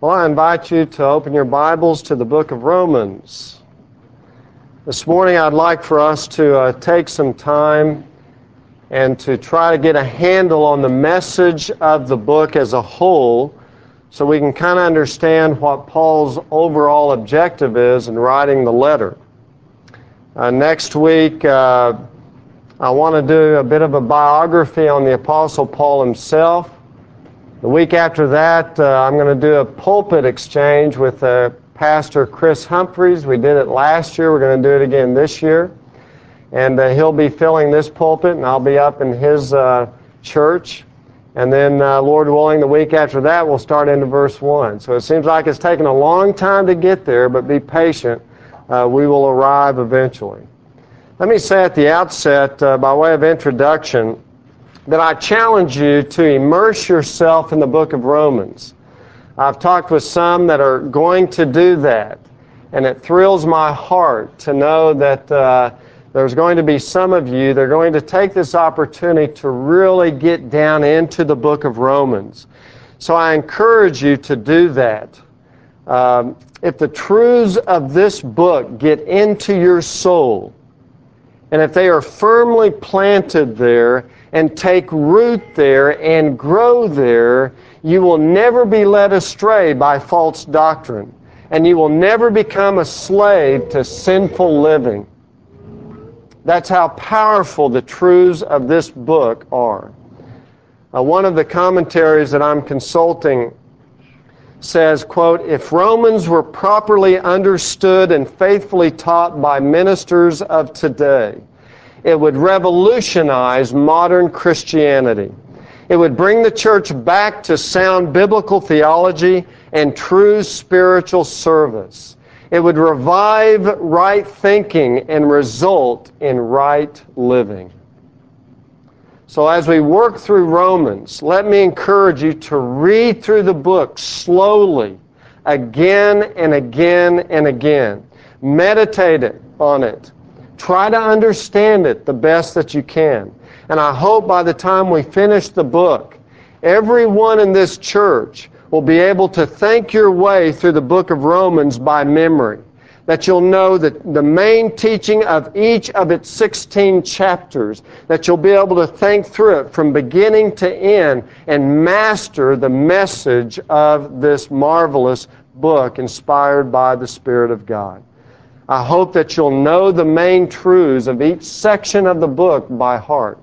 Well, I invite you to open your Bibles to the book of Romans. This morning I'd like for us to take some time and to try to get a handle on the message of the book as a whole so we can kind of understand what Paul's overall objective is in writing the letter. Next week I want to do a bit of a biography on the Apostle Paul himself. The week after that, I'm going to do a pulpit exchange with Pastor Chris Humphreys. We did it last year. We're going to do it again this year. And he'll be filling this pulpit, and I'll be up in his church. And then, Lord willing, the week after that, we'll start into verse 1. So it seems like it's taken a long time to get there, but be patient. We will arrive eventually. Let me say at the outset, by way of introduction, that I challenge you to immerse yourself in the book of Romans. I've talked with some that are going to do that, and it thrills my heart to know that there's going to be some of you that are going to take this opportunity to really get down into the book of Romans. So I encourage you to do that. If the truths of this book get into your soul, and if they are firmly planted there, and take root there and grow there, you will never be led astray by false doctrine, and you will never become a slave to sinful living. That's how powerful the truths of this book are. One of the commentaries that I'm consulting says, quote, "If Romans were properly understood and faithfully taught by ministers of today, it would revolutionize modern Christianity. It would bring the church back to sound biblical theology and true spiritual service. It would revive right thinking and result in right living." So as we work through Romans, let me encourage you to read through the book slowly, again and again and again. Meditate on it. Try to understand it the best that you can. And I hope by the time we finish the book, everyone in this church will be able to think your way through the book of Romans by memory. That you'll know that the main teaching of each of its 16 chapters, that you'll be able to think through it from beginning to end and master the message of this marvelous book inspired by the Spirit of God. I hope that you'll know the main truths of each section of the book by heart.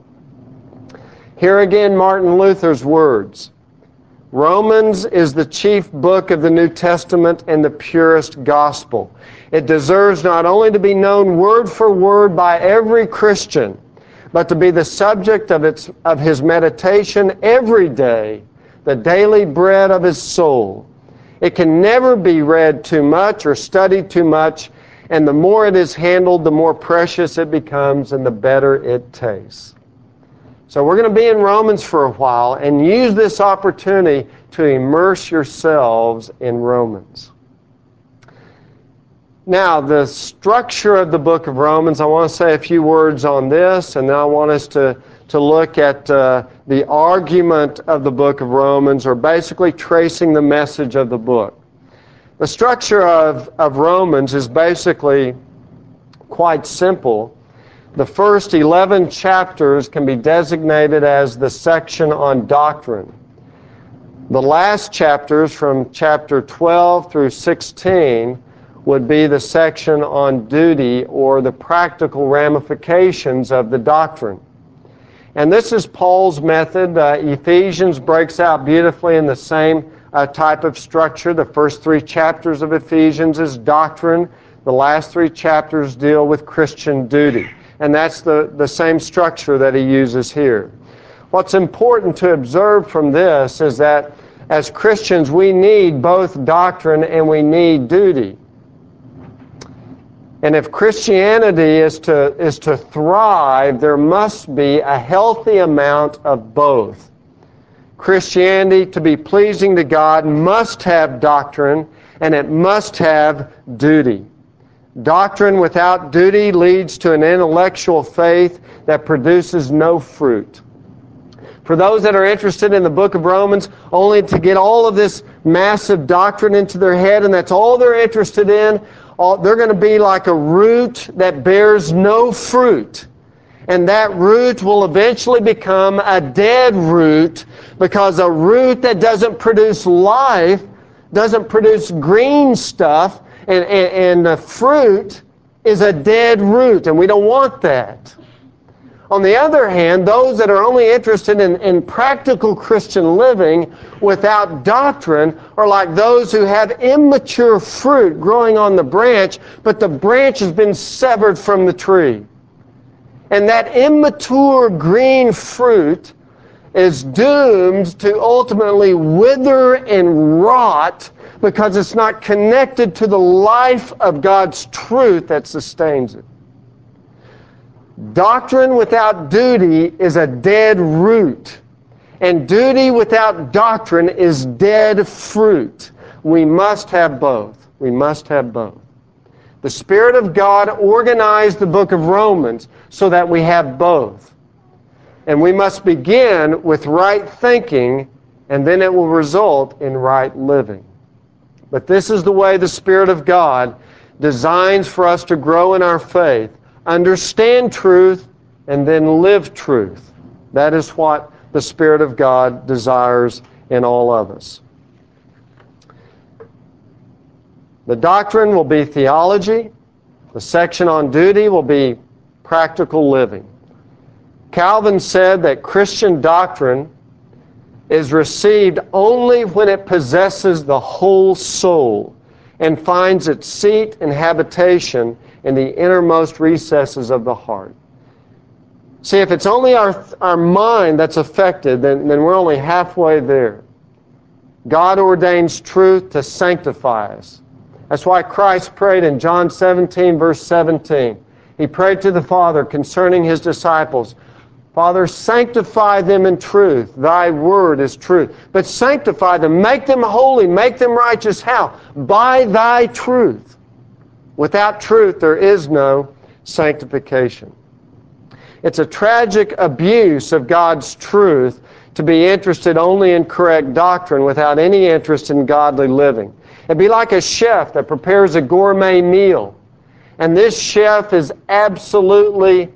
Here again, Martin Luther's words. Romans is the chief book of the New Testament and the purest gospel. It deserves not only to be known word for word by every Christian, but to be the subject of his meditation every day, the daily bread of his soul. It can never be read too much or studied too much, and the more it is handled, the more precious it becomes and the better it tastes. So we're going to be in Romans for a while and use this opportunity to immerse yourselves in Romans. Now, the structure of the book of Romans, I want to say a few words on this, and then I want us to look at the argument of the book of Romans, or basically tracing the message of the book. The structure of Romans is basically quite simple. The first 11 chapters can be designated as the section on doctrine. The last chapters, from chapter 12 through 16, would be the section on duty, or the practical ramifications of the doctrine. And this is Paul's method. Ephesians breaks out beautifully in the same type of structure. The first 3 chapters of Ephesians is doctrine. The last 3 chapters deal with Christian duty. And that's the same structure that he uses here. What's important to observe from this is that as Christians we need both doctrine and we need duty. And if Christianity is to thrive, there must be a healthy amount of both. Christianity, to be pleasing to God, must have doctrine, and it must have duty. Doctrine without duty leads to an intellectual faith that produces no fruit. For those that are interested in the book of Romans, only to get all of this massive doctrine into their head, and that's all they're interested in, they're going to be like a root that bears no fruit. And that root will eventually become a dead root, because a root that doesn't produce life, doesn't produce green stuff, and the fruit is a dead root, and we don't want that. On the other hand, those that are only interested in practical Christian living without doctrine are like those who have immature fruit growing on the branch, but the branch has been severed from the tree. And that immature green fruit is doomed to ultimately wither and rot because it's not connected to the life of God's truth that sustains it. Doctrine without duty is a dead root, and duty without doctrine is dead fruit. We must have both. We must have both. The Spirit of God organized the book of Romans so that we have both. And we must begin with right thinking, and then it will result in right living. But this is the way the Spirit of God designs for us to grow in our faith, understand truth, and then live truth. That is what the Spirit of God desires in all of us. The doctrine will be theology. The section on duty will be practical living. Calvin said that Christian doctrine is received only when it possesses the whole soul and finds its seat and habitation in the innermost recesses of the heart. See, if it's only our mind that's affected, then we're only halfway there. God ordains truth to sanctify us. That's why Christ prayed in John 17, verse 17. He prayed to the Father concerning His disciples, Father, sanctify them in truth. Thy word is truth. But sanctify them, make them holy, make them righteous. How? By Thy truth. Without truth, there is no sanctification. It's a tragic abuse of God's truth to be interested only in correct doctrine without any interest in godly living. It'd be like a chef that prepares a gourmet meal. And this chef is absolutely,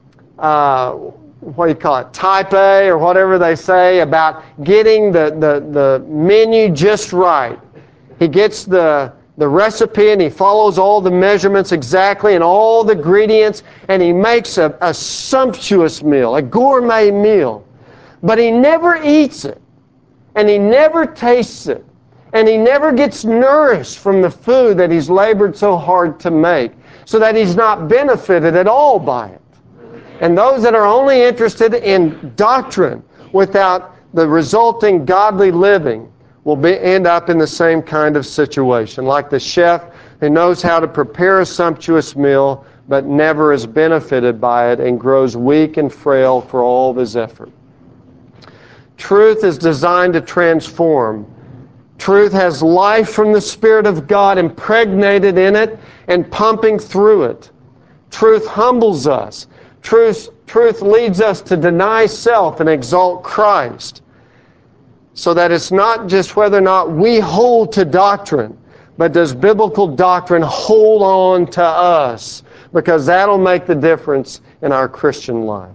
type A or whatever they say about getting the menu just right. He gets the recipe and he follows all the measurements exactly and all the ingredients, and he makes a sumptuous meal, a gourmet meal. But he never eats it, and he never tastes it, and he never gets nourished from the food that he's labored so hard to make, so that he's not benefited at all by it. And those that are only interested in doctrine without the resulting godly living will end up in the same kind of situation, like the chef who knows how to prepare a sumptuous meal but never is benefited by it and grows weak and frail for all of his effort. Truth is designed to transform. Truth has life from the Spirit of God impregnated in it and pumping through it. Truth humbles us. Truth leads us to deny self and exalt Christ. So that it's not just whether or not we hold to doctrine, but does biblical doctrine hold on to us? Because that'll make the difference in our Christian life.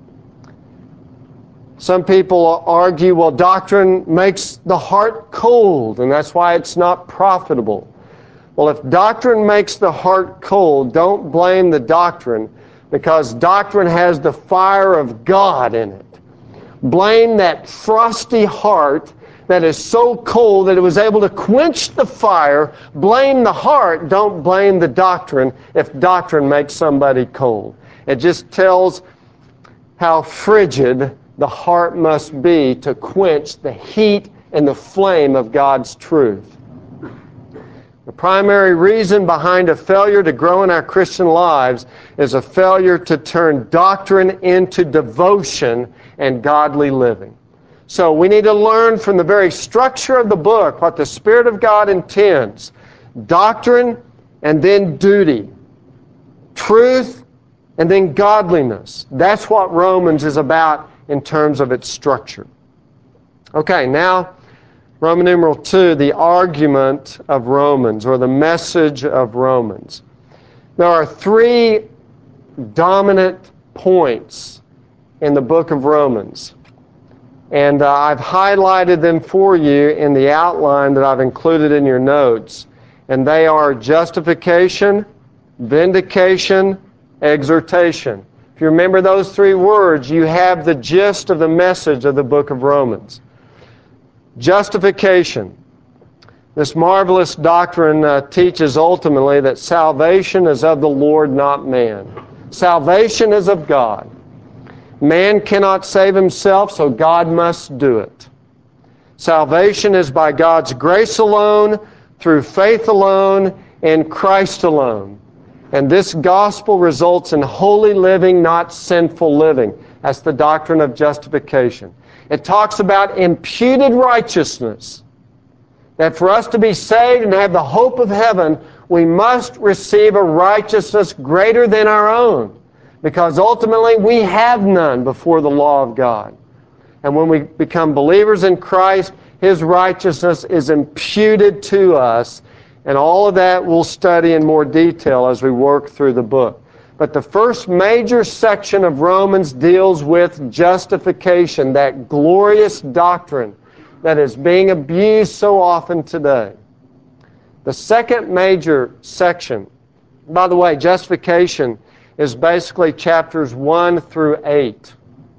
Some people argue, well, doctrine makes the heart cold, and that's why it's not profitable. Well, if doctrine makes the heart cold, don't blame the doctrine, because doctrine has the fire of God in it. Blame that frosty heart that is so cold that it was able to quench the fire. Blame the heart. Don't blame the doctrine if doctrine makes somebody cold. It just tells how frigid the heart must be to quench the heat and the flame of God's truth. The primary reason behind a failure to grow in our Christian lives is a failure to turn doctrine into devotion and godly living. So we need to learn from the very structure of the book what the Spirit of God intends. Doctrine and then duty. Truth and then godliness. That's what Romans is about in terms of its structure. Okay, now Roman numeral 2, the argument of Romans, or the message of Romans. There are three dominant points in the book of Romans. And I've highlighted them for you in the outline that I've included in your notes. And they are justification, vindication, exhortation. If you remember those three words, you have the gist of the message of the book of Romans. Justification. This marvelous doctrine teaches ultimately that salvation is of the Lord, not man. Salvation is of God. Man cannot save himself, so God must do it. Salvation is by God's grace alone, through faith alone, in Christ alone. And this gospel results in holy living, not sinful living. That's the doctrine of justification. It talks about imputed righteousness. That for us to be saved and have the hope of heaven, we must receive a righteousness greater than our own. Because ultimately we have none before the law of God. And when we become believers in Christ, His righteousness is imputed to us. And all of that we'll study in more detail as we work through the book. But the first major section of Romans deals with justification, that glorious doctrine that is being abused so often today. The second major section, by the way, justification is basically chapters 1 through 8.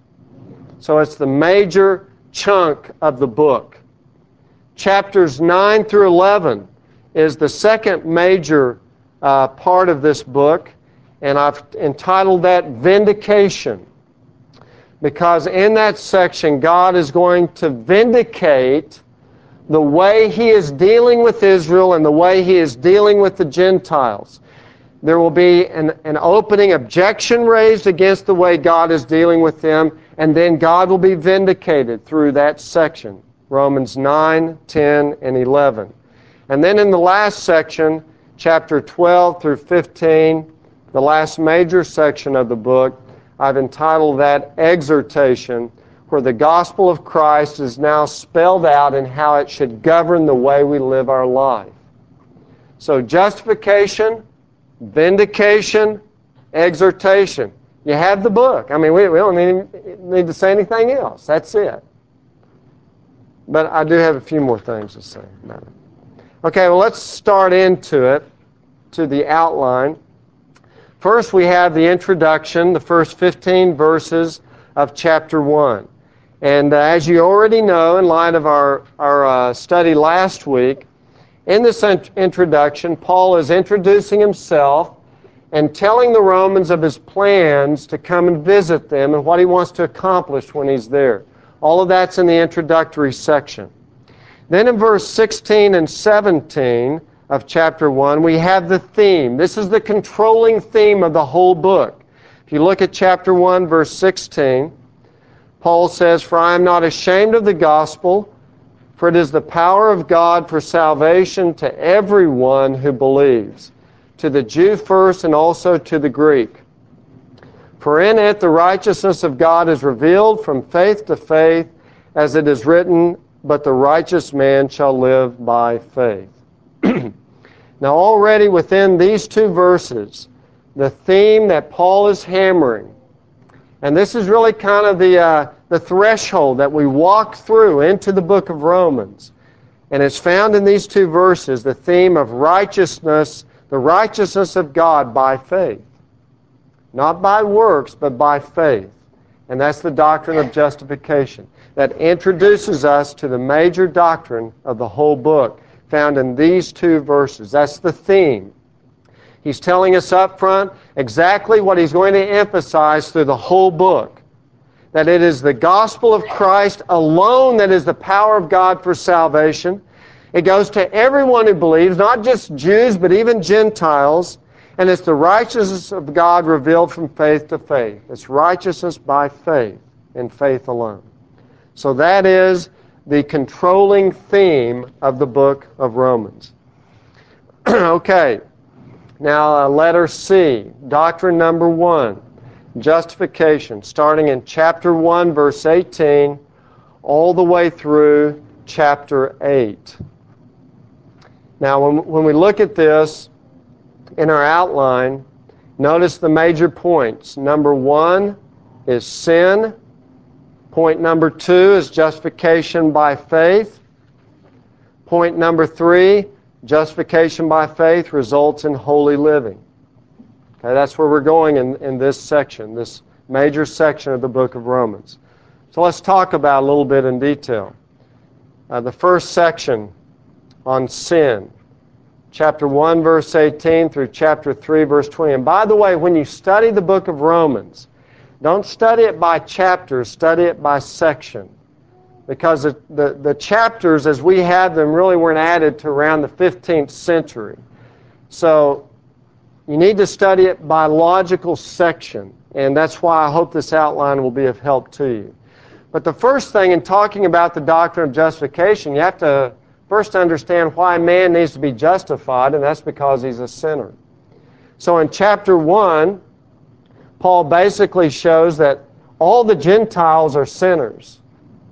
So it's the major chunk of the book. Chapters 9 through 11 is the second major part of this book, and I've entitled that Vindication. Because in that section, God is going to vindicate the way He is dealing with Israel and the way He is dealing with the Gentiles. There will be an opening objection raised against the way God is dealing with them, and then God will be vindicated through that section, Romans 9, 10, and 11. And then in the last section, chapter 12 through 15, the last major section of the book, I've entitled that Exhortation, where the gospel of Christ is now spelled out in how it should govern the way we live our life. So justification, vindication, exhortation. You have the book. I mean, we don't need to say anything else. That's it. But I do have a few more things to say about it. Okay, well, let's start into it, to the outline. First, we have the introduction, the first 15 verses of chapter 1. And as you already know, in light of our study last week, in this introduction, Paul is introducing himself and telling the Romans of his plans to come and visit them and what he wants to accomplish when he's there. All of that's in the introductory section. Then in verse 16 and 17 of chapter 1, we have the theme. This is the controlling theme of the whole book. If you look at chapter 1, verse 16, Paul says, "For I am not ashamed of the gospel, for it is the power of God for salvation to everyone who believes, to the Jew first and also to the Greek. For in it the righteousness of God is revealed from faith to faith, as it is written, but the righteous man shall live by faith." Now already within these two verses, the theme that Paul is hammering, and this is really kind of the threshold that we walk through into the book of Romans. And it's found in these two verses, the theme of righteousness, the righteousness of God by faith. Not by works, but by faith. And that's the doctrine of justification that introduces us to the major doctrine of the whole book, found in these two verses. That's the theme. He's telling us up front exactly what he's going to emphasize through the whole book. That it is the gospel of Christ alone that is the power of God for salvation. It goes to everyone who believes, not just Jews, but even Gentiles. And it's the righteousness of God revealed from faith to faith. It's righteousness by faith, and faith alone. So that is the controlling theme of the book of Romans. Okay, now letter C, doctrine number 1. justification, starting in chapter 1, verse 18, all the way through chapter 8. Now, when we look at this in our outline, notice the major points. Number 1 is sin. Point number 2 is justification by faith. Point number 3, justification by faith results in holy living. Okay, that's where we're going in this section, this major section of the book of Romans. So let's talk about it a little bit in detail. The first section on sin, chapter 1, verse 18 through chapter 3, verse 20. And by the way, when you study the book of Romans, don't study it by chapters, study it by section. Because the chapters, as we have them, really weren't added to around the 15th century. So you need to study it by logical section, and that's why I hope this outline will be of help to you. But the first thing in talking about the doctrine of justification, you have to first understand why man needs to be justified, and that's because he's a sinner. So in chapter 1, Paul basically shows that all the Gentiles are sinners.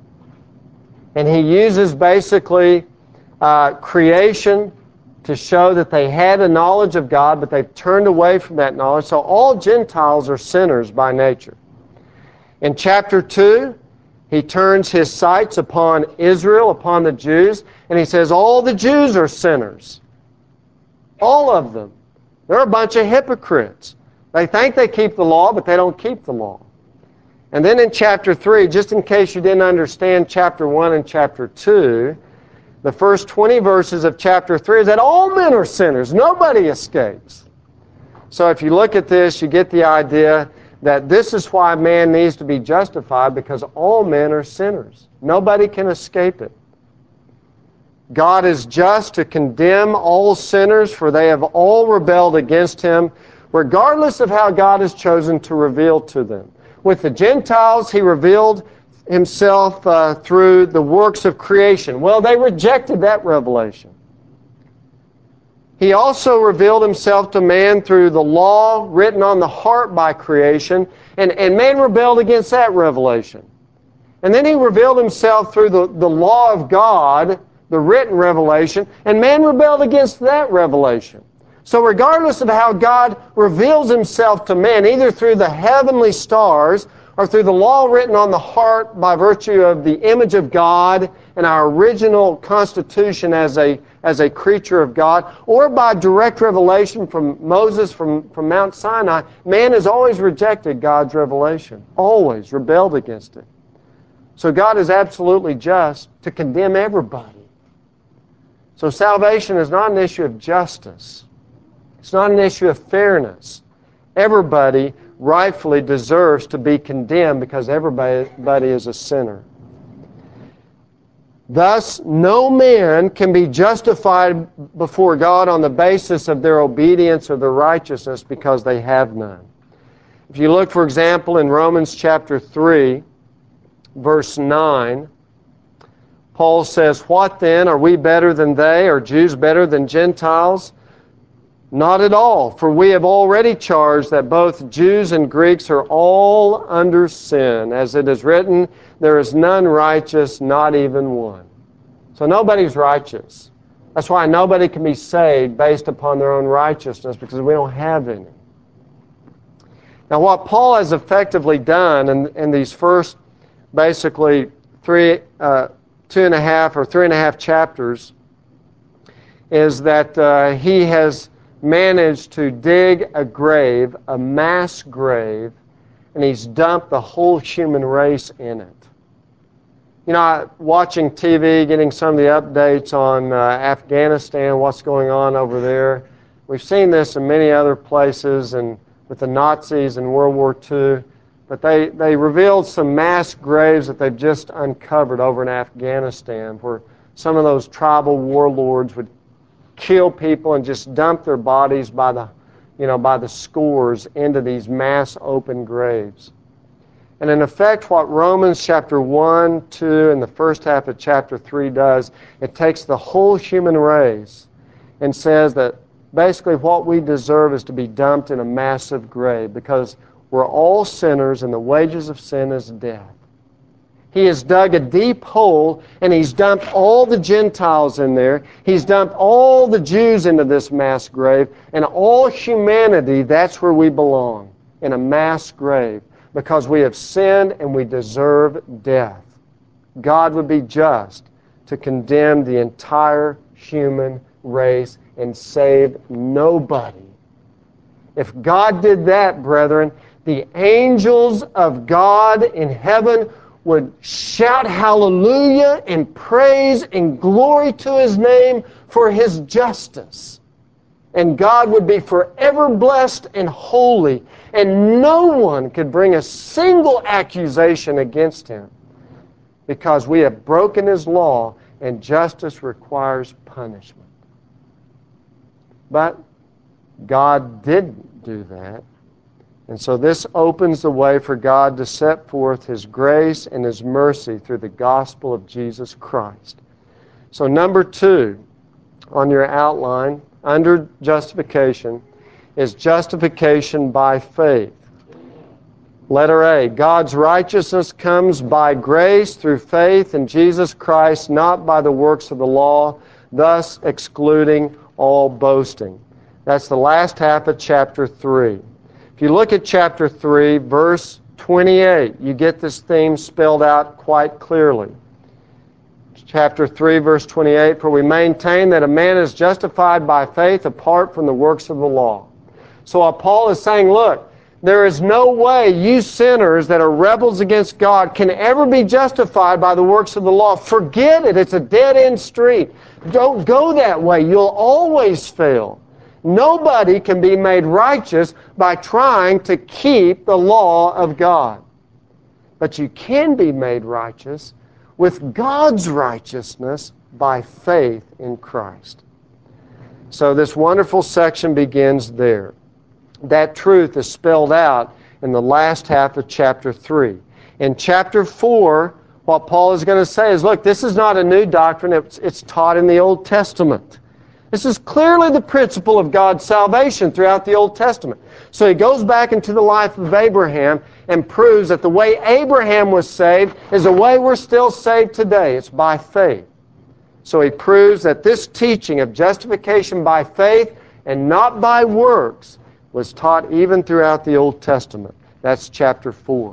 And he uses basically creation to show that they had a knowledge of God, but they've turned away from that knowledge. So all Gentiles are sinners by nature. In chapter 2, he turns his sights upon Israel, upon the Jews, and he says all the Jews are sinners. All of them. They're a bunch of hypocrites. They think they keep the law, but they don't keep the law. And then in chapter 3, just in case you didn't understand chapter 1 and chapter 2, the first 20 verses of chapter 3 is that all men are sinners. Nobody escapes. So if you look at this, you get the idea that this is why man needs to be justified, because all men are sinners. Nobody can escape it. God is just to condemn all sinners, for they have all rebelled against him, regardless of how God has chosen to reveal to them. With the Gentiles, he revealed himself through the works of creation. Well, they rejected that revelation. He also revealed himself to man through the law written on the heart by creation, and man rebelled against that revelation. And then he revealed himself through the law of God, the written revelation, and man rebelled against that revelation. So regardless of how God reveals himself to man, either through the heavenly stars or through the law written on the heart by virtue of the image of God and our original constitution as a creature of God, or by direct revelation from Moses from Mount Sinai, man has always rejected God's revelation, always rebelled against it. So God is absolutely just to condemn everybody. So salvation is not an issue of justice. It's not an issue of fairness. Everybody rightfully deserves to be condemned because everybody is a sinner. Thus, no man can be justified before God on the basis of their obedience or their righteousness, because they have none. If you look, for example, in Romans chapter 3, verse 9, Paul says, "What then? Are we better than they? Are Jews better than Gentiles? Not at all, for we have already charged that both Jews and Greeks are all under sin. As it is written, there is none righteous, not even one." So nobody's righteous. That's why nobody can be saved based upon their own righteousness, because we don't have any. Now what Paul has effectively done in these first basically 2.5 chapters is that he has managed to dig a grave, a mass grave, and he's dumped the whole human race in it. You know, watching TV, getting some of the updates on Afghanistan, what's going on over there. We've seen this in many other places, and with the Nazis in World War II. But they revealed some mass graves that they've just uncovered over in Afghanistan, where some of those tribal warlords would kill people and just dump their bodies by the scores into these mass open graves. And in effect, what Romans chapter 1, 2, and the first half of chapter 3 does, it takes the whole human race and says that basically what we deserve is to be dumped in a massive grave, because We're all sinners, and the wages of sin is death. He has dug a deep hole, and He's dumped all the Gentiles in there. He's dumped all the Jews into this mass grave, and all humanity, that's where we belong, in a mass grave, because we have sinned and we deserve death. God would be just to condemn the entire human race and save nobody. If God did that, brethren, the angels of God in heaven would shout hallelujah and praise and glory to His name for His justice. And God would be forever blessed and holy, and no one could bring a single accusation against Him, because we have broken His law, and justice requires punishment. But God didn't do that. And so this opens the way for God to set forth His grace and His mercy through the gospel of Jesus Christ. So number 2 on your outline, under justification, is justification by faith. Letter A, God's righteousness comes by grace through faith in Jesus Christ, not by the works of the law, thus excluding all boasting. That's the last half of chapter 3. If you look at chapter 3, verse 28, you get this theme spelled out quite clearly. Chapter 3, verse 28, for we maintain that a man is justified by faith apart from the works of the law. So Paul is saying, look, there is no way you sinners that are rebels against God can ever be justified by the works of the law. Forget it. It's a dead-end street. Don't go that way. You'll always fail. Nobody can be made righteous by trying to keep the law of God. But you can be made righteous with God's righteousness by faith in Christ. So this wonderful section begins there. That truth is spelled out in the last half of chapter 3. In chapter 4, what Paul is going to say is, look, this is not a new doctrine. It's taught in the Old Testament. This is clearly the principle of God's salvation throughout the Old Testament. So he goes back into the life of Abraham and proves that the way Abraham was saved is the way we're still saved today. It's by faith. So he proves that this teaching of justification by faith and not by works was taught even throughout the Old Testament. That's chapter 4.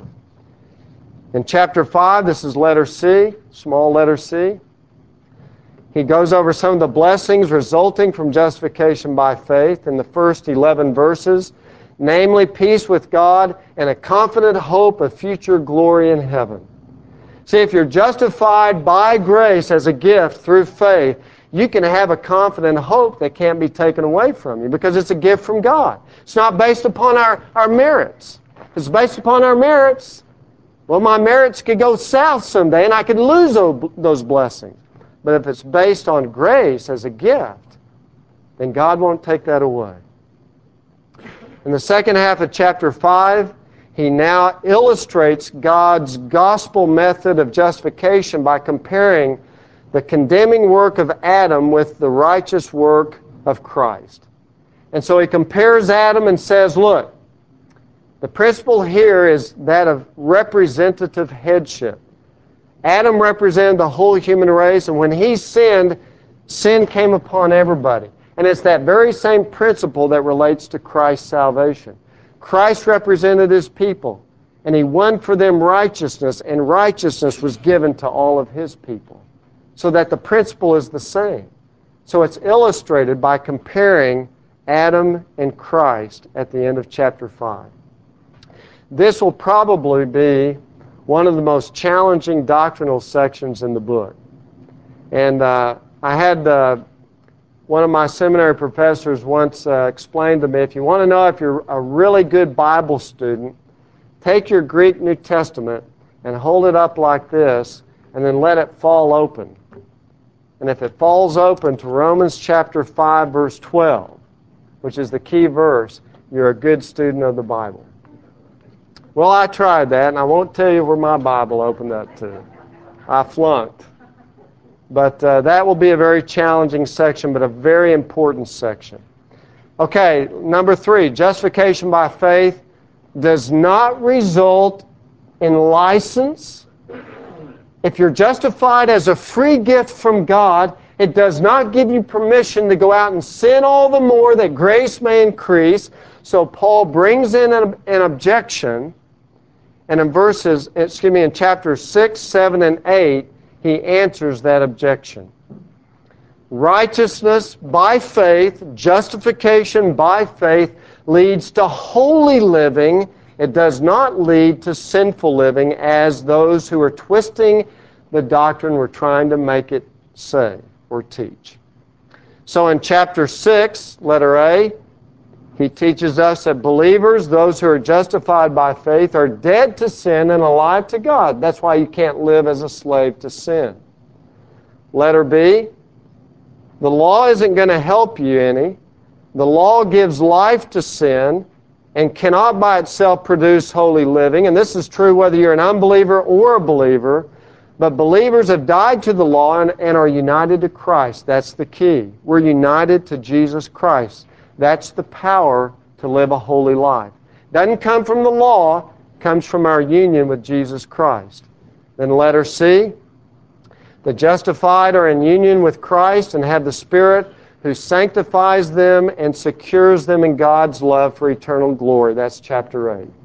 In chapter 5, this is letter C, small letter C. He goes over some of the blessings resulting from justification by faith in the first 11 verses, namely peace with God and a confident hope of future glory in heaven. See, if you're justified by grace as a gift through faith, you can have a confident hope that can't be taken away from you because it's a gift from God. It's not based upon our merits. If it's based upon our merits, well, my merits could go south someday and I could lose those blessings. But if it's based on grace as a gift, then God won't take that away. In the second half of chapter 5, he now illustrates God's gospel method of justification by comparing the condemning work of Adam with the righteous work of Christ. And so he compares Adam and says, look, the principle here is that of representative headship. Adam represented the whole human race, and when he sinned, sin came upon everybody. And it's that very same principle that relates to Christ's salvation. Christ represented His people, and He won for them righteousness, and righteousness was given to all of His people. So that the principle is the same. So it's illustrated by comparing Adam and Christ at the end of chapter 5. This will probably be one of the most challenging doctrinal sections in the book. And I had one of my seminary professors once explained to me, if you want to know if you're a really good Bible student, take your Greek New Testament and hold it up like this, and then let it fall open. And if it falls open to Romans chapter 5, verse 12, which is the key verse, you're a good student of the Bible. Well, I tried that, and I won't tell you where my Bible opened up to. I flunked. But that will be a very challenging section, but a very important section. Okay, number 3, justification by faith. does not result in license. If you're justified as a free gift from God, it does not give you permission to go out and sin all the more that grace may increase. So Paul brings in an objection, and in chapters 6, 7, and 8, he answers that objection. Righteousness by faith, justification by faith, leads to holy living. It does not lead to sinful living, as those who are twisting the doctrine were trying to make it say or teach. So in chapter 6, letter A, he teaches us that believers, those who are justified by faith, are dead to sin and alive to God. That's why you can't live as a slave to sin. Letter B, the law isn't going to help you any. The law gives life to sin and cannot by itself produce holy living. And this is true whether you're an unbeliever or a believer. But believers have died to the law and are united to Christ. That's the key. We're united to Jesus Christ. That's the power to live a holy life. Doesn't come from the law, comes from our union with Jesus Christ. Then letter C, the justified are in union with Christ and have the Spirit who sanctifies them and secures them in God's love for eternal glory. That's chapter 8.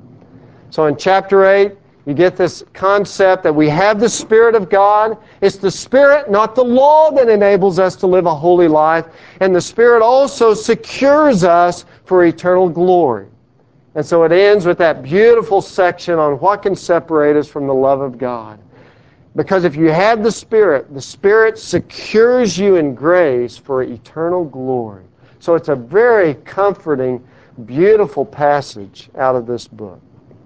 So in chapter 8, you get this concept that we have the Spirit of God. It's the Spirit, not the law, that enables us to live a holy life. And the Spirit also secures us for eternal glory. And so it ends with that beautiful section on what can separate us from the love of God. Because if you have the Spirit secures you in grace for eternal glory. So it's a very comforting, beautiful passage out of this book.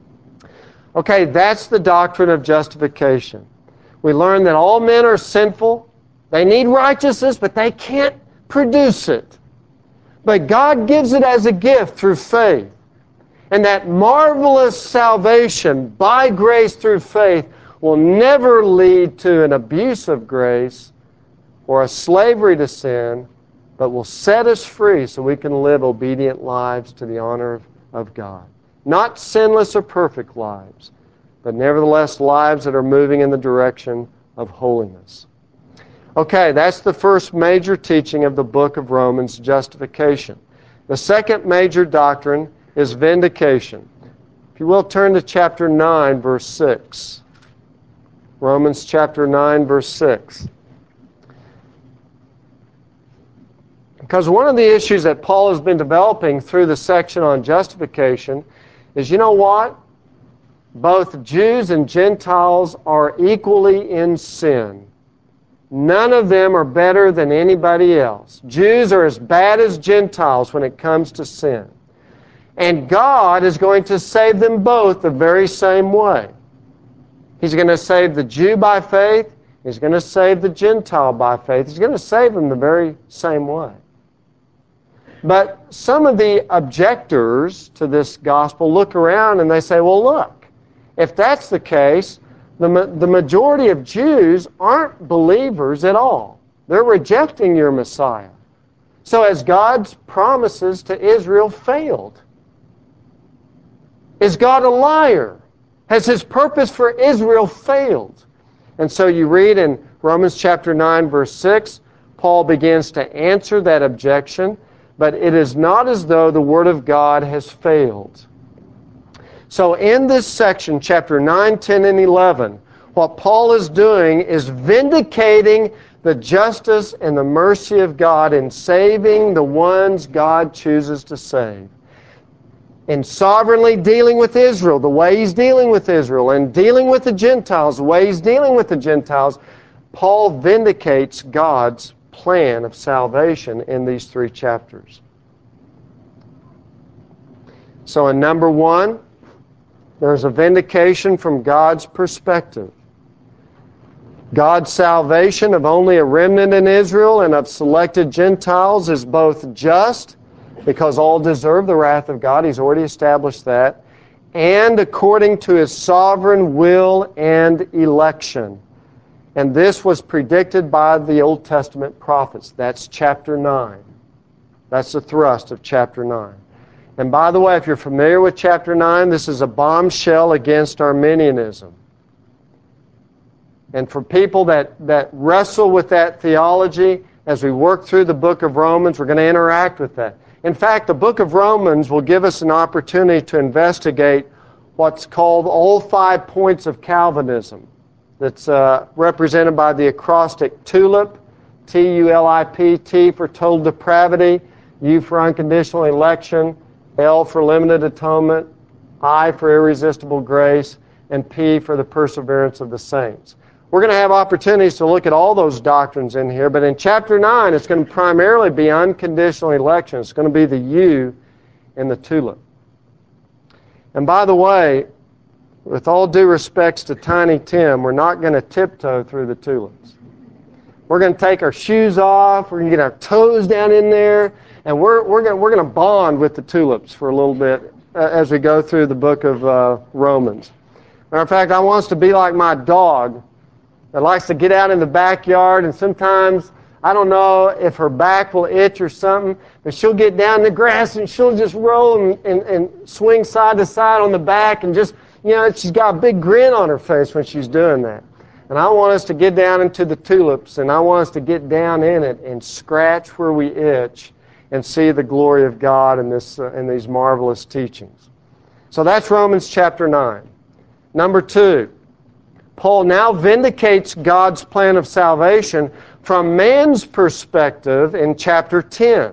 Okay, that's the doctrine of justification. We learn that all men are sinful. They need righteousness, but they can't produce it. But God gives it as a gift through faith. And that marvelous salvation by grace through faith will never lead to an abuse of grace or a slavery to sin, but will set us free so we can live obedient lives to the honor of God. Not sinless or perfect lives, but nevertheless lives that are moving in the direction of holiness. Okay, that's the first major teaching of the book of Romans, justification. The second major doctrine is vindication. If you will, turn to chapter 9, verse 6. Romans chapter 9, verse 6. Because one of the issues that Paul has been developing through the section on justification is, you know what? Both Jews and Gentiles are equally in sin. None of them are better than anybody else. Jews are as bad as Gentiles when it comes to sin. And God is going to save them both the very same way. He's going to save the Jew by faith. He's going to save the Gentile by faith. He's going to save them the very same way. But some of the objectors to this gospel look around and they say, well, look, if that's the case, the majority of Jews aren't believers at all. They're rejecting your Messiah. So has God's promises to Israel failed? Is God a liar? Has His purpose for Israel failed? And so you read in Romans chapter 9, verse 6, Paul begins to answer that objection, but it is not as though the Word of God has failed. So in this section, chapter 9, 10, and 11, what Paul is doing is vindicating the justice and the mercy of God in saving the ones God chooses to save. In sovereignly dealing with Israel, the way He's dealing with Israel, and dealing with the Gentiles, the way He's dealing with the Gentiles, Paul vindicates God's plan of salvation in these 3 chapters. So in number 1, there's a vindication from God's perspective. God's salvation of only a remnant in Israel and of selected Gentiles is both just, because all deserve the wrath of God. He's already established that. And according to His sovereign will and election. And this was predicted by the Old Testament prophets. That's chapter 9. That's the thrust of chapter 9. And by the way, if you're familiar with chapter 9, this is a bombshell against Arminianism. And for people that wrestle with that theology, as we work through the book of Romans, we're going to interact with that. In fact, the book of Romans will give us an opportunity to investigate what's called all 5 points of Calvinism. That's represented by the acrostic TULIP, T-U-L-I-P, T for total depravity, U for unconditional election, L for limited atonement, I for irresistible grace, and P for the perseverance of the saints. We're going to have opportunities to look at all those doctrines in here, but in chapter 9, it's going to primarily be unconditional election. It's going to be the U in the TULIP. And by the way, with all due respects to Tiny Tim, we're not going to tiptoe through the tulips. We're going to take our shoes off, we're going to get our toes down in there, and we're going to bond with the tulips for a little bit as we go through the book of Romans. Matter of fact, I want us to be like my dog that likes to get out in the backyard, and sometimes, I don't know if her back will itch or something, but she'll get down in the grass and she'll just roll and swing side to side on the back and just, she's got a big grin on her face when she's doing that. And I want us to get down into the tulips, and I want us to get down in it and scratch where we itch and see the glory of God in these marvelous teachings. So that's Romans chapter 9. Number 2. Paul now vindicates God's plan of salvation from man's perspective in chapter 10.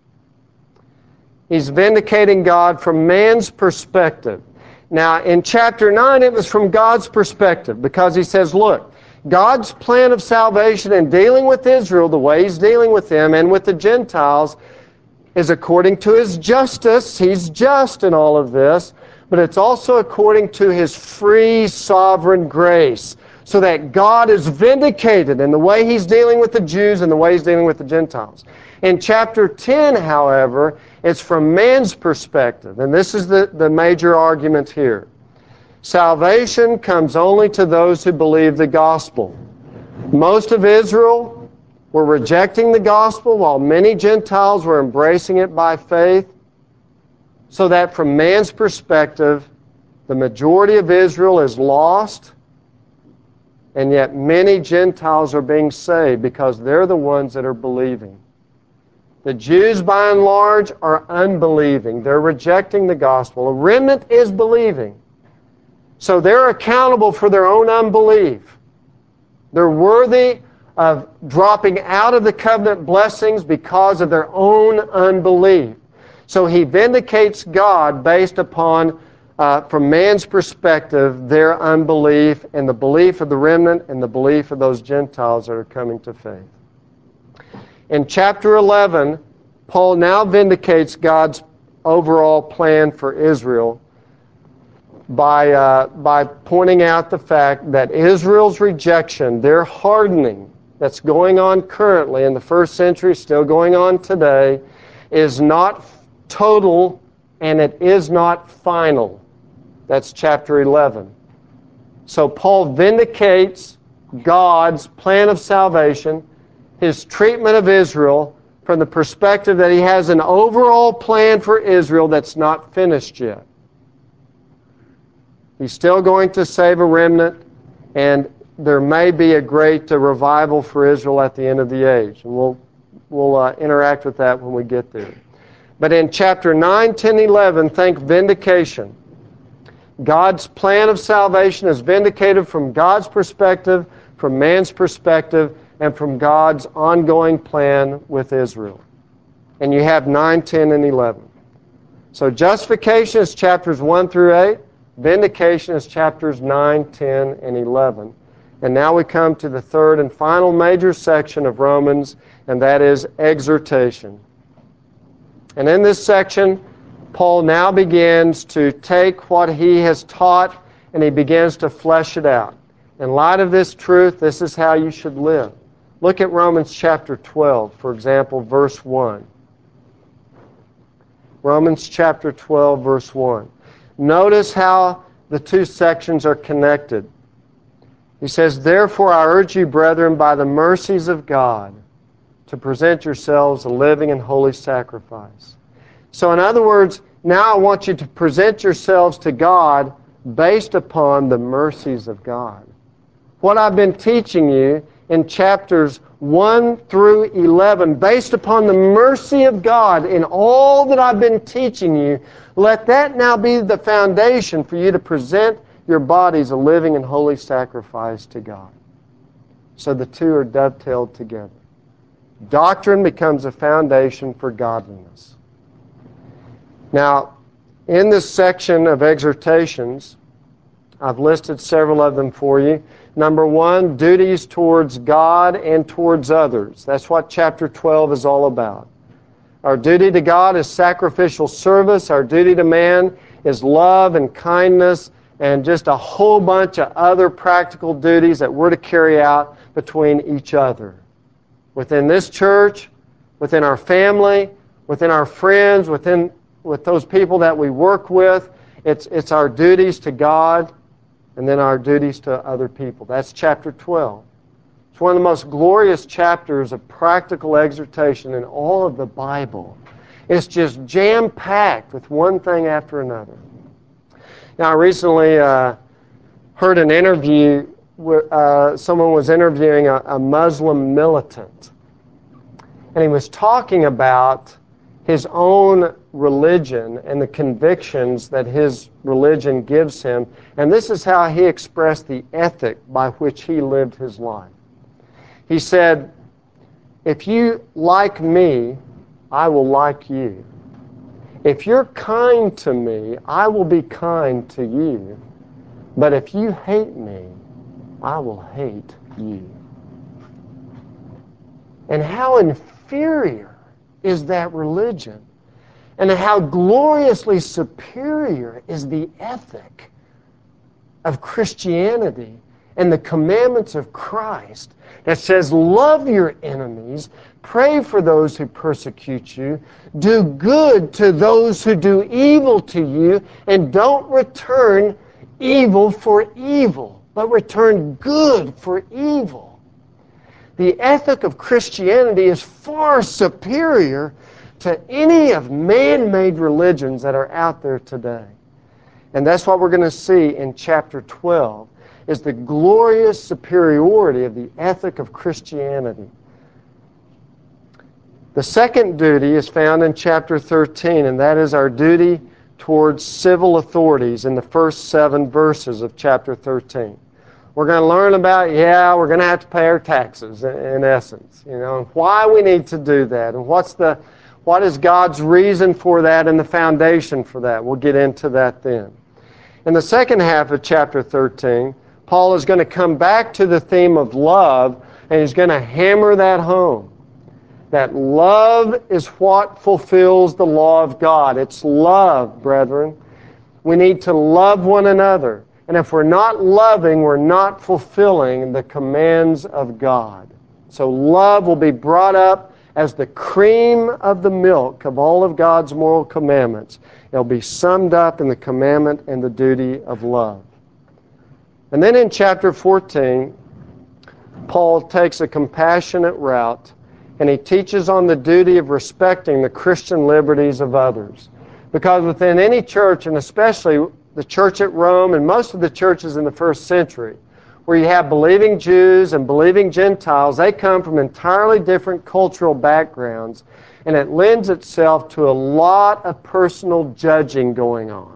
He's vindicating God from man's perspective. Now, in chapter 9, it was from God's perspective because he says, look, God's plan of salvation in dealing with Israel, the way He's dealing with them and with the Gentiles, is according to His justice. He's just in all of this. But it's also according to His free sovereign grace, so that God is vindicated in the way He's dealing with the Jews and the way He's dealing with the Gentiles. In chapter 10, however, it's from man's perspective, and this is the major argument here. Salvation comes only to those who believe the gospel. Most of Israel were rejecting the gospel, while many Gentiles were embracing it by faith. So that from man's perspective, the majority of Israel is lost, and yet many Gentiles are being saved because they're the ones that are believing. The Jews, by and large, are unbelieving. They're rejecting the gospel. A remnant is believing. So they're accountable for their own unbelief. They're worthy of dropping out of the covenant blessings because of their own unbelief. So he vindicates God based upon, from man's perspective, their unbelief and the belief of the remnant and the belief of those Gentiles that are coming to faith. In chapter 11, Paul now vindicates God's overall plan for Israel by pointing out the fact that Israel's rejection, their hardening that's going on currently in the first century, still going on today, is not total, and it is not final. That's chapter 11. So Paul vindicates God's plan of salvation, His treatment of Israel, from the perspective that He has an overall plan for Israel that's not finished yet. He's still going to save a remnant, and there may be a great revival for Israel at the end of the age. And we'll interact with that when we get there. But in chapter 9, 10, 11, think vindication. God's plan of salvation is vindicated from God's perspective, from man's perspective, and from God's ongoing plan with Israel. And you have 9, 10, and 11. So justification is chapters 1 through 8. Vindication is chapters 9, 10, and 11. And now we come to the third and final major section of Romans, and that is exhortation. And in this section, Paul now begins to take what he has taught and he begins to flesh it out. In light of this truth, this is how you should live. Look at Romans chapter 12, for example, verse 1. Romans chapter 12, verse 1. Notice how the two sections are connected. He says, "Therefore I urge you, brethren, by the mercies of God, to present yourselves a living and holy sacrifice." So in other words, Now I want you to present yourselves to God based upon the mercies of God. What I've been teaching you in chapters 1 through 11, based upon the mercy of God in all that I've been teaching you, let that now be the foundation for you to present your bodies a living and holy sacrifice to God. So the two are dovetailed together. Doctrine becomes a foundation for godliness. Now, in this section of exhortations, I've listed several of them for you. Number 1, duties towards God and towards others. That's what chapter 12 is all about. Our duty to God is sacrificial service. Our duty to man is love and kindness and just a whole bunch of other practical duties that we're to carry out between each other. Within this church, within our family, within our friends, with those people that we work with, it's our duties to God and then our duties to other people. That's chapter 12. It's one of the most glorious chapters of practical exhortation in all of the Bible. It's just jam-packed with one thing after another. Now, I recently heard an interview where someone was interviewing a Muslim militant. And he was talking about his own religion and the convictions that his religion gives him. And this is how he expressed the ethic by which he lived his life. He said, if you like me, I will like you. If you're kind to me, I will be kind to you. But if you hate me, I will hate you. And how inferior is that religion? And how gloriously superior is the ethic of Christianity and the commandments of Christ that says, love your enemies, pray for those who persecute you, do good to those who do evil to you, and don't return evil for evil, but return good for evil. The ethic of Christianity is far superior to any of man-made religions that are out there today. And that's what we're going to see in chapter 12, is the glorious superiority of the ethic of Christianity. The second duty is found in chapter 13, and that is our duty towards civil authorities in the first 7 verses of chapter 13. We're going to learn about, we're going to have to pay our taxes, in essence, and why we need to do that, and what is God's reason for that and the foundation for that. We'll get into that then. In the second half of chapter 13, Paul is going to come back to the theme of love, and he's going to hammer that home. That love is what fulfills the law of God. It's love, brethren. We need to love one another. And if we're not loving, we're not fulfilling the commands of God. So love will be brought up as the cream of the milk of all of God's moral commandments. It'll be summed up in the commandment and the duty of love. And then in chapter 14, Paul takes a compassionate route, and he teaches on the duty of respecting the Christian liberties of others. Because within any church, and especially the church at Rome and most of the churches in the first century, where you have believing Jews and believing Gentiles, they come from entirely different cultural backgrounds, and it lends itself to a lot of personal judging going on.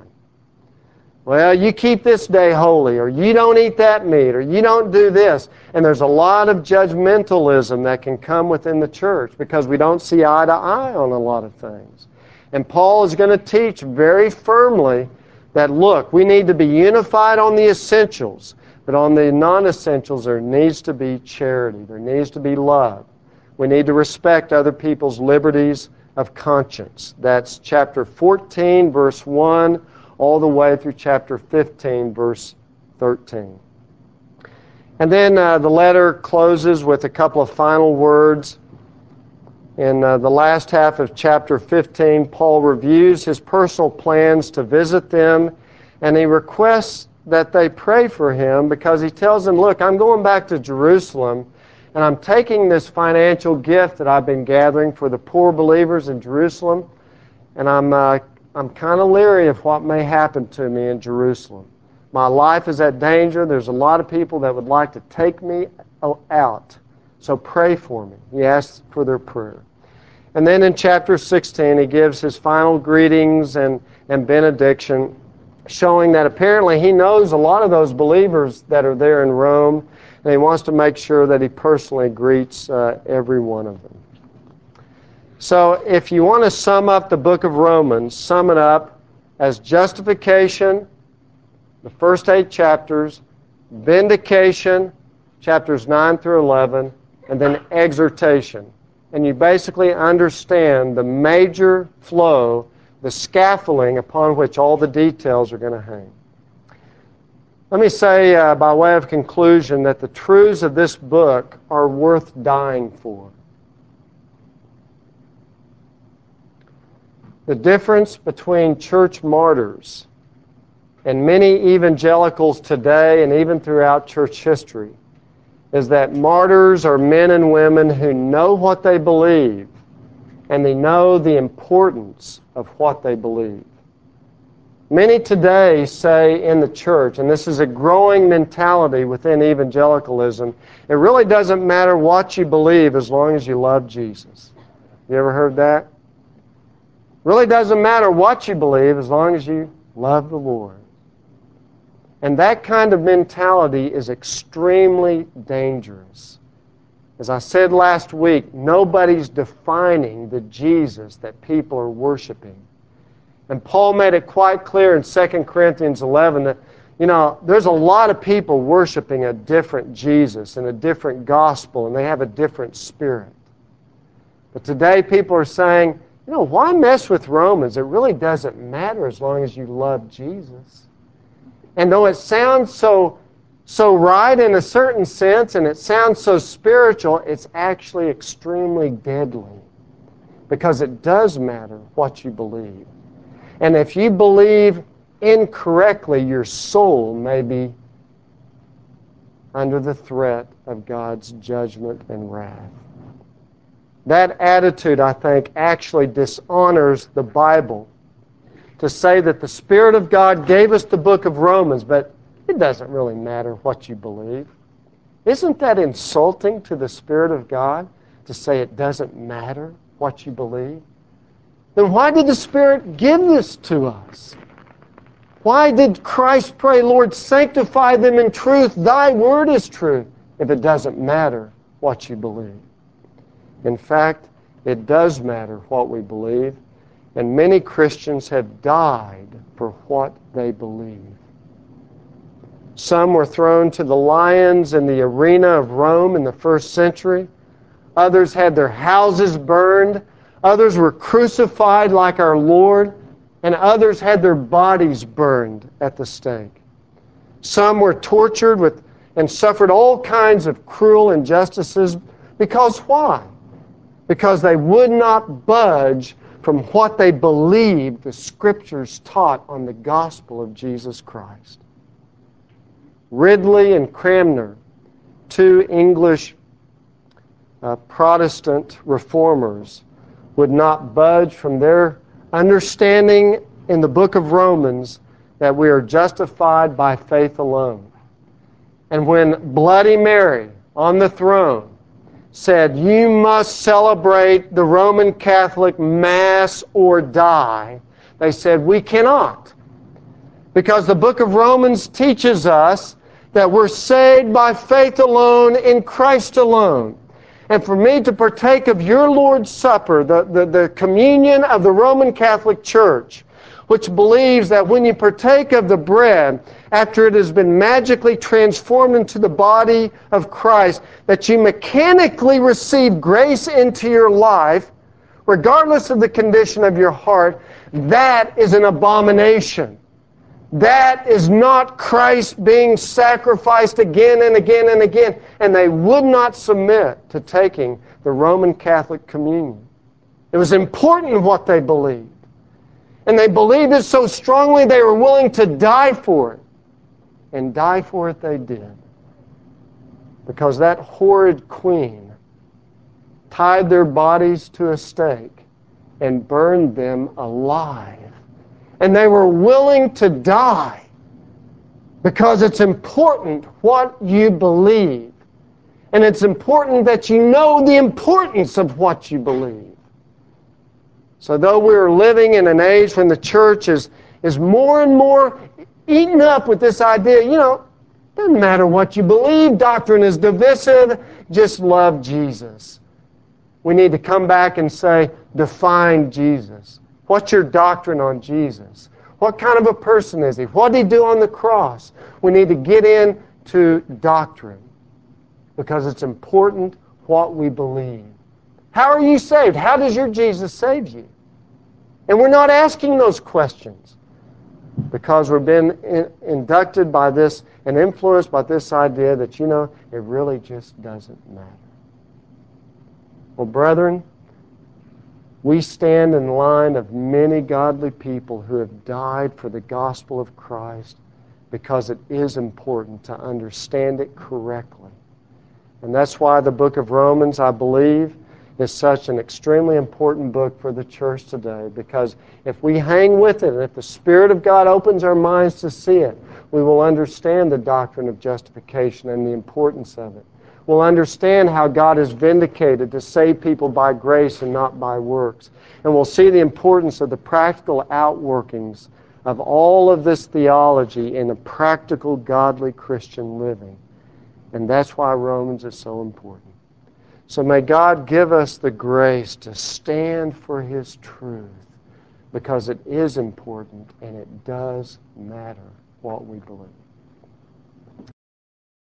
Well, you keep this day holy, or you don't eat that meat, or you don't do this. And there's a lot of judgmentalism that can come within the church because we don't see eye to eye on a lot of things. And Paul is going to teach very firmly that, look, we need to be unified on the essentials, but on the non-essentials there needs to be charity. There needs to be love. We need to respect other people's liberties of conscience. That's chapter 14, verse 1, all the way through chapter 15, verse 13. And then the letter closes with a couple of final words. In the last half of chapter 15, Paul reviews his personal plans to visit them, and he requests that they pray for him because he tells them, look, I'm going back to Jerusalem, and I'm taking this financial gift that I've been gathering for the poor believers in Jerusalem, and I'm I'm kind of leery of what may happen to me in Jerusalem. My life is at danger. There's a lot of people that would like to take me out. So pray for me. He asks for their prayer. And then in chapter 16, he gives his final greetings and benediction, showing that apparently he knows a lot of those believers that are there in Rome, and he wants to make sure that he personally greets every one of them. So if you want to sum up the book of Romans, sum it up as justification, the first 8 chapters, vindication, chapters 9 through 11, and then exhortation. And you basically understand the major flow, the scaffolding upon which all the details are going to hang. Let me say, by way of conclusion, that the truths of this book are worth dying for. The difference between church martyrs and many evangelicals today and even throughout church history is that martyrs are men and women who know what they believe and they know the importance of what they believe. Many today say in the church, and this is a growing mentality within evangelicalism, it really doesn't matter what you believe as long as you love Jesus. You ever heard that? Really doesn't matter what you believe as long as you love the Lord. And that kind of mentality is extremely dangerous. As I said last week, nobody's defining the Jesus that people are worshiping. And Paul made it quite clear in 2 Corinthians 11 that, there's a lot of people worshiping a different Jesus and a different gospel, and they have a different spirit. But today people are saying, why mess with Romans? It really doesn't matter as long as you love Jesus. And though it sounds so right in a certain sense, and it sounds so spiritual, it's actually extremely deadly. Because it does matter what you believe. And if you believe incorrectly, your soul may be under the threat of God's judgment and wrath. That attitude, I think, actually dishonors the Bible. To say that the Spirit of God gave us the book of Romans, but it doesn't really matter what you believe. Isn't that insulting to the Spirit of God to say it doesn't matter what you believe? Then why did the Spirit give this to us? Why did Christ pray, Lord, sanctify them in truth, thy word is truth, if it doesn't matter what you believe? In fact, it does matter what we believe. And many Christians have died for what they believe. Some were thrown to the lions in the arena of Rome in the first century. Others had their houses burned. Others were crucified like our Lord. And others had their bodies burned at the stake. Some were tortured and suffered all kinds of cruel injustices. Because why? Because they would not budge from what they believed the Scriptures taught on the gospel of Jesus Christ. Ridley and Cranmer, 2 English Protestant reformers, would not budge from their understanding in the book of Romans that we are justified by faith alone. And when Bloody Mary on the throne said, you must celebrate the Roman Catholic Mass or die, they said, we cannot. Because the book of Romans teaches us that we're saved by faith alone in Christ alone. And for me to partake of your Lord's Supper, the communion of the Roman Catholic Church, which believes that when you partake of the bread, after it has been magically transformed into the body of Christ, that you mechanically receive grace into your life, regardless of the condition of your heart, that is an abomination. That is not Christ being sacrificed again and again and again. And they would not submit to taking the Roman Catholic communion. It was important what they believed. And they believed it so strongly they were willing to die for it. And die for it they did. Because that horrid queen tied their bodies to a stake and burned them alive And they were willing to die because it's important what you believe. And it's important that you know the importance of what you believe. So though we're living in an age when the church is more and more eaten up with this idea, doesn't matter what you believe, doctrine is divisive, just love Jesus. We need to come back and say, define Jesus. What's your doctrine on Jesus? What kind of a person is He? What did He do on the cross? We need to get into doctrine because it's important what we believe. How are you saved? How does your Jesus save you? And we're not asking those questions because we've been inducted by this and influenced by this idea that, it really just doesn't matter. Well, brethren, we stand in line of many godly people who have died for the gospel of Christ because it is important to understand it correctly. And that's why the book of Romans, I believe, is such an extremely important book for the church today, because if we hang with it, and if the Spirit of God opens our minds to see it, we will understand the doctrine of justification and the importance of it. We'll understand how God is vindicated to save people by grace and not by works. And we'll see the importance of the practical outworkings of all of this theology in a practical, godly Christian living. And that's why Romans is so important. So may God give us the grace to stand for His truth, because it is important and it does matter what we believe.